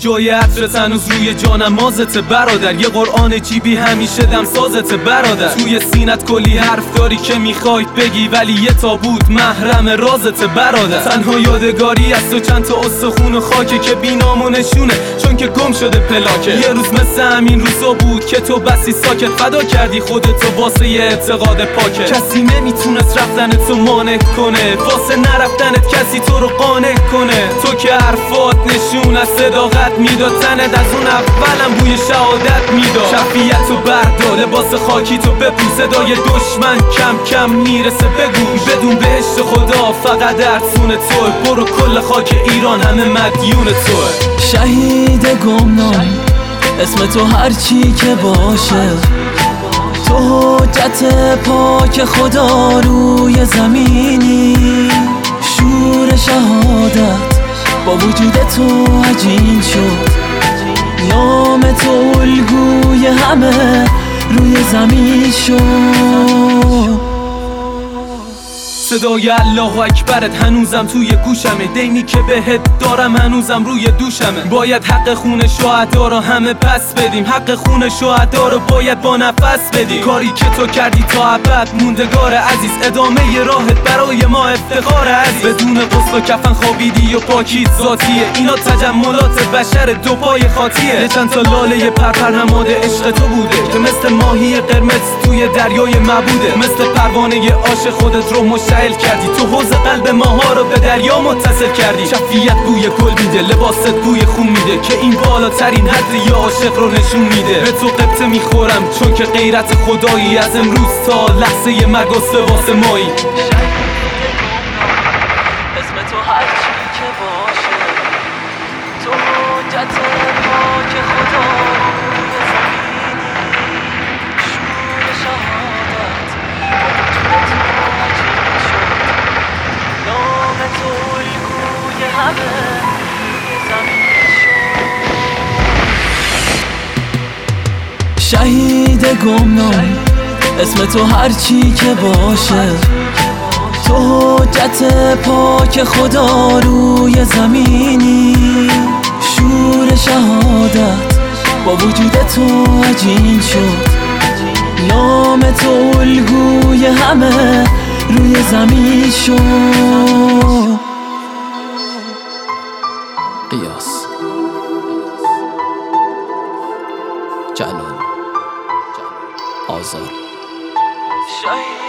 جای عطرت هنوز روی جانمازته برادر، یه قرآن جیبی همیشه دمسازته برادر. توی سینت کلی حرف داری که میخوای بگی، ولی یه تابوت محرم رازته برادر. تنها یادگاری از تو چند تا استخون و خاکه که بینامونشونه چون که گم شده پلاکه. یه روز مثل همین روزا بود که تو بسی ساکت فدا کردی خودتو واسه یه اعتقاد پاکه. کسی نمیتونست رفتن تو مانع کنه، واسه نرفتنت کسی تو رو قانع کنه. تو که حرفات نشون از صداقت میداد، تنت از اون اولم بوی شهادت میداد. شفیعتو بردار، لباس خاکی تو بپوش، صدای دشمن کم کم میرسه بگوش. بدون بهشت خدا فقط درسون توه، برو کل خاک ایران همه مدیون توه. شهید گمنام اسم تو هرچی که باشه، تو حجت پاک خدا روی زمینی. شور شهادت با وجود تو عجین شد، نام تو الگوی همه روی زمین شد. صدای الله اکبرت هنوزم توی گوشمه، دینی که بهت دارم هنوزم روی دوشمه. باید حق خون شهدا رو همه پس بدیم، حق خون شهدا رو باید با نفس بدیم. کاری که تو کردی تا ابد موندگار عزیز، ادامه راهت برای ما افتخار عزیز. بدون غسل و کفن خوابیدی و پاکیت ذاتیه، اینا تجملات بشر دو پای خاطیه. چند تا لاله پرپر نماد عشق تو بوده که مثل ماهی قرمز توی دریای مبوده. مثل پروانه عاشق خودت رو مشتعل کردی، تو حوض قلب ماها رو به دریا متصل کردی. شفیعت بوی گل میده، لباست بوی خون میده، که این بالاترین حد یه عاشق رو نشون میده. به تو قبطه میخورم چون که غیرت خدایی، از امروز تا لحظه مرگ واسه مایی. اسم تو هرچی که باشه، تو حجت پاک خدا روی زمینی. شور شهادت با وجود تو عجین شد، نام تو الگوی همه روی زمین شد. شهید گمنام اسم تو هرچی که باشه، تو حجت پاک خدا روی زمینی. شور شهادت با وجود تو عجین شد، نام تو الگوی همه روی زمین شد. قیاس جلال آزار